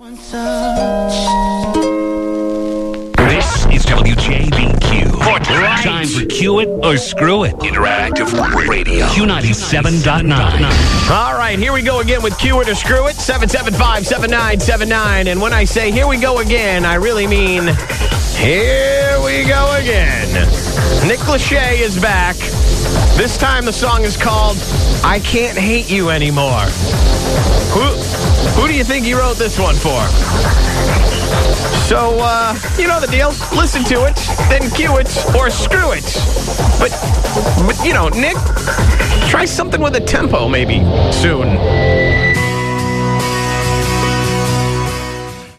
This is WJBQ. Time for Cue It or Screw It. Interactive Radio. Q97.9. All right, here we go again with Cue It or Screw It, 775-7979. And when I say here we go again, I really mean here we go again. Nick Lachey is back. This time the song is called I Can't Hate You Anymore. Who do you think he wrote this one for? So, you know the deal. Listen to it, then cue it or screw it. But you know, Nick, try something with a tempo maybe soon.